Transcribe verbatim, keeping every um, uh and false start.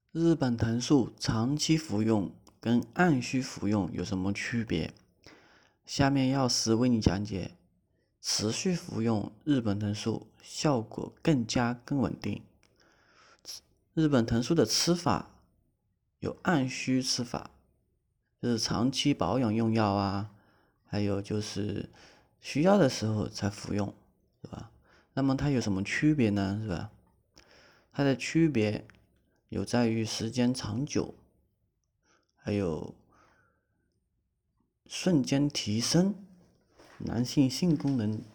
日本藤树长期服用跟按需服用有什么区别？下面药师为你讲解。持续服用日本藤树效果更佳更稳定。日本藤树的吃法有按需吃法，就是长期保养用药啊，还有就是需要的时候才服用，是吧？那么它有什么区别呢？是吧？它的区别有在于时间长久，还有瞬间提升男性性功能